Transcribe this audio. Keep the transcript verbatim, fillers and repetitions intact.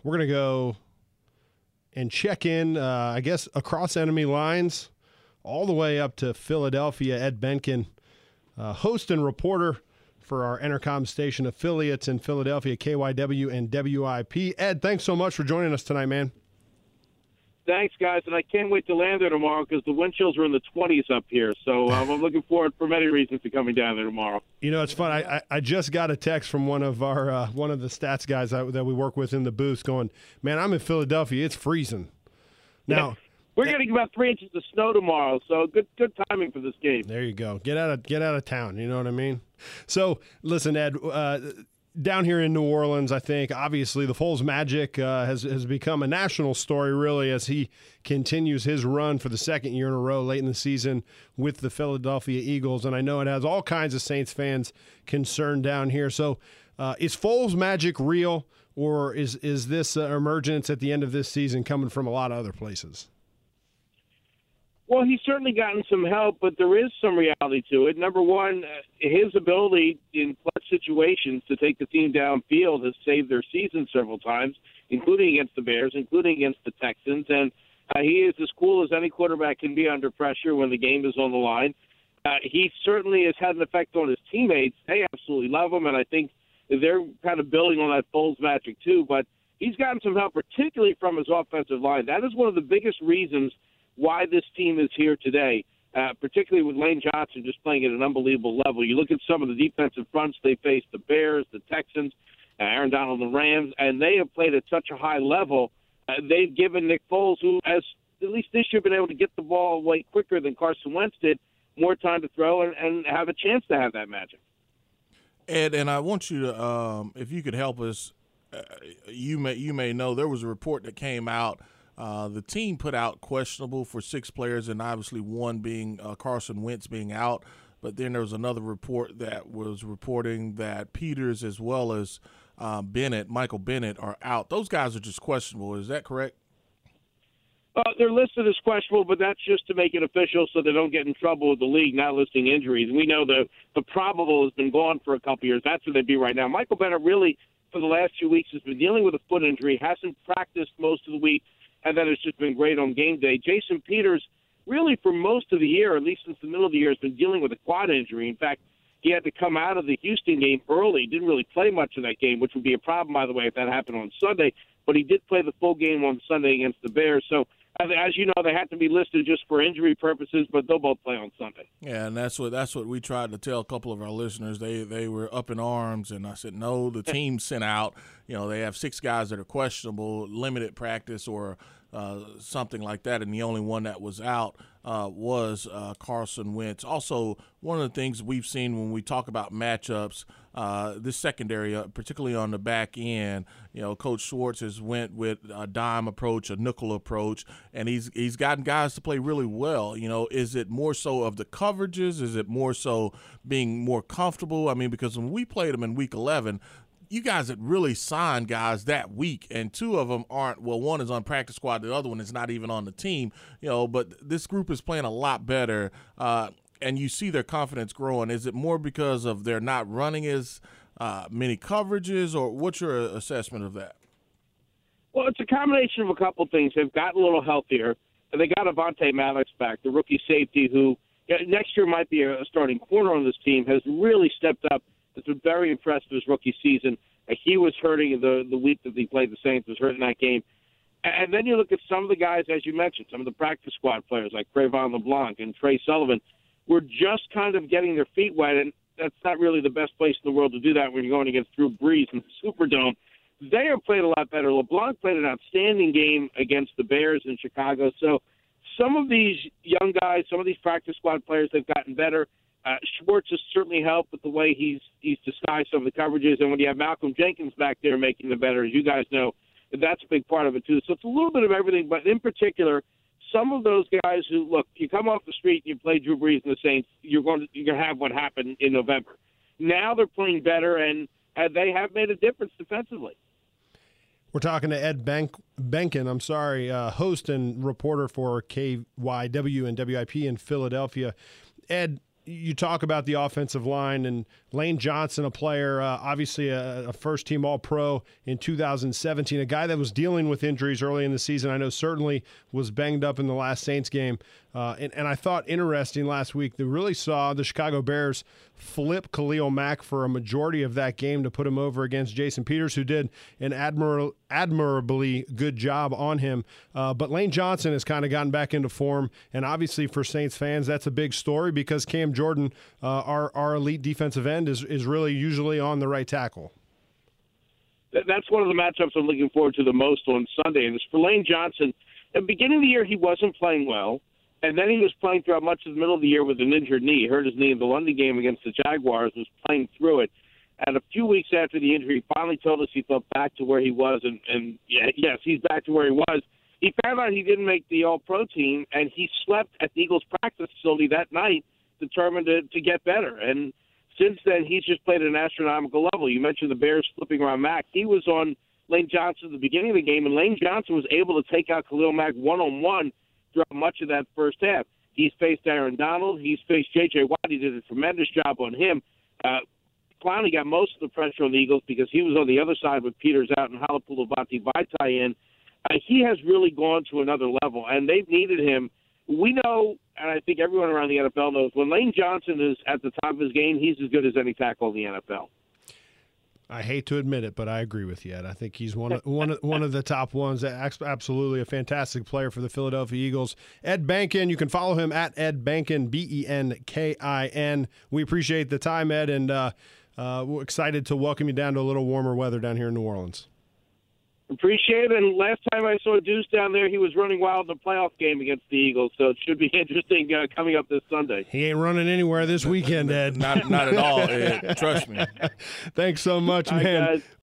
we're going to go and check in, uh, I guess, across enemy lines, all the way up to Philadelphia. Ed Benkin, uh, host and reporter for our Entercom station affiliates in Philadelphia, K Y W and W I P. Ed, thanks so much for joining us tonight, man. Thanks, guys, and I can't wait to land there tomorrow because the wind chills are in the twenties up here. So um, I'm looking forward, for many reasons, to coming down there tomorrow. You know, it's fun. I, I, I just got a text from one of our uh, one of the stats guys that, that we work with in the booth, going, "Man, I'm in Philadelphia. It's freezing." Now yeah. We're getting about three inches of snow tomorrow, so good good timing for this game. There you go. Get out of get out of town. You know what I mean? So listen, Ed. Uh, Down here in New Orleans, I think, obviously, the Foles Magic uh, has, has become a national story, really, as he continues his run for the second year in a row late in the season with the Philadelphia Eagles. And I know it has all kinds of Saints fans concerned down here. So uh, is Foles Magic real, or is, is this uh, emergence at the end of this season coming from a lot of other places? Well, he's certainly gotten some help, but there is some reality to it. Number one, uh, his ability in clutch situations to take the team downfield has saved their season several times, including against the Bears, including against the Texans. And uh, he is as cool as any quarterback can be under pressure when the game is on the line. Uh, he certainly has had an effect on his teammates. They absolutely love him, and I think they're kind of building on that Foles magic too. But he's gotten some help, particularly from his offensive line. That is one of the biggest reasons why this team is here today, uh, particularly with Lane Johnson just playing at an unbelievable level. You look at some of the defensive fronts they faced, the Bears, the Texans, uh, Aaron Donald, and the Rams, and they have played at such a high level. Uh, they've given Nick Foles, who has at least this year been able to get the ball way quicker than Carson Wentz did, more time to throw and, and have a chance to have that magic. Ed, and I want you to, um, if you could help us, uh, you may you may know there was a report that came out. Uh, the team put out questionable for six players, and obviously one being uh, Carson Wentz being out. But then there was another report that was reporting that Peters as well as uh, Bennett, Michael Bennett, are out. Those guys are just questionable. Is that correct? Uh, they're listed as questionable, but that's just to make it official so they don't get in trouble with the league not listing injuries. We know the, the probable has been gone for a couple years. That's where they'd be right now. Michael Bennett really, for the last few weeks, has been dealing with a foot injury, hasn't practiced most of the week, and then it's just been great on game day. Jason Peters, really for most of the year, at least since the middle of the year, has been dealing with a quad injury. In fact, he had to come out of the Houston game early. Didn't really play much of that game, which would be a problem, by the way, if that happened on Sunday. But he did play the full game on Sunday against the Bears. So, as you know, they have to be listed just for injury purposes, but they'll both play on Sunday. Yeah, and that's what that's what we tried to tell a couple of our listeners. They they were up in arms, and I said, no, the team sent out, you know, they have six guys that are questionable, limited practice or uh, something like that, and the only one that was out uh, was uh, Carson Wentz. Also, one of the things we've seen when we talk about matchups, uh, this secondary, uh, particularly on the back end, you know, Coach Schwartz has went with a dime approach, a nickel approach, and he's he's gotten guys to play really well. You know, is it more so of the coverages? Is it more so being more comfortable? I mean, because when we played them in week eleven, you guys had really signed guys that week, and two of them aren't. Well, one is on practice squad, the other one is not even on the team. You know, but this group is playing a lot better, uh, and you see their confidence growing. Is it more because of they're not running as uh, many coverages, or what's your assessment of that? Well, it's a combination of a couple things. They've gotten a little healthier, and they got Avonte Maddox back, the rookie safety who yeah, next year might be a starting corner on this team, has really stepped up. Has been very impressive his rookie season. Uh, he was hurting the the week that he played the Saints, was hurting that game. And, and then you look at some of the guys, as you mentioned, some of the practice squad players like Trayvon LeBlanc and Trey Sullivan were just kind of getting their feet wet, and that's not really the best place in the world to do that when you're going against Drew Brees in the Superdome. They have played a lot better. LeBlanc played an outstanding game against the Bears in Chicago. So some of these young guys, some of these practice squad players, they've gotten better. Uh, Schwartz has certainly helped with the way he's he's disguised some of the coverages. And when you have Malcolm Jenkins back there making them better, as you guys know, that's a big part of it too. So it's a little bit of everything, but in particular, some of those guys who, look, you come off the street and you play Drew Brees and the Saints, you're going to, you're going to have what happened in November. Now they're playing better, and uh, they have made a difference defensively. We're talking to Ed Bank, Benkin, I'm sorry, uh, host and reporter for K Y W and W I P in Philadelphia. Ed, you talk about the offensive line and Lane Johnson, a player, uh, obviously a, a first-team All-Pro in two thousand seventeen, a guy that was dealing with injuries early in the season. I know certainly was banged up in the last Saints game. Uh, and, and I thought interesting last week, they really saw the Chicago Bears flip Khalil Mack for a majority of that game to put him over against Jason Peters, who did an admir- admirably good job on him. Uh, but Lane Johnson has kind of gotten back into form, and obviously for Saints fans, that's a big story because Cam Jordan, uh, our, our elite defensive end, is, is really usually on the right tackle. That's one of the matchups I'm looking forward to the most on Sunday, and it's for Lane Johnson. At the beginning of the year, he wasn't playing well. And then he was playing throughout much of the middle of the year with an injured knee. He hurt his knee in the London game against the Jaguars, was playing through it. And a few weeks after the injury, he finally told us he felt back to where he was. And, and yeah, yes, he's back to where he was. He found out he didn't make the All-Pro team, and he slept at the Eagles practice facility that night, determined to, to get better. And since then, he's just played at an astronomical level. You mentioned the Bears flipping around Mack. He was on Lane Johnson at the beginning of the game, and Lane Johnson was able to take out Khalil Mack one-on-one throughout much of that first half. He's faced Aaron Donald. He's faced J J. Watt. He did a tremendous job on him. Uh, finally got most of the pressure on the Eagles because he was on the other side with Peters out and Halapoulivaati Vaitai in. Uh, he has really gone to another level, and they've needed him. We know, and I think everyone around the N F L knows, when Lane Johnson is at the top of his game, he's as good as any tackle in the N F L. I hate to admit it, but I agree with you, Ed. I think he's one of, one of, one of the top ones. Absolutely a fantastic player for the Philadelphia Eagles. Ed Bankin, you can follow him at Ed Bankin, B E N K I N. We appreciate the time, Ed, and uh, uh, we're excited to welcome you down to a little warmer weather down here in New Orleans. Appreciate it. And last time I saw Deuce down there, he was running wild in the playoff game against the Eagles. So it should be interesting uh, coming up this Sunday. He ain't running anywhere this weekend, Ed. Not, not at all, Ed. Trust me. Thanks so much, All right, man. guys.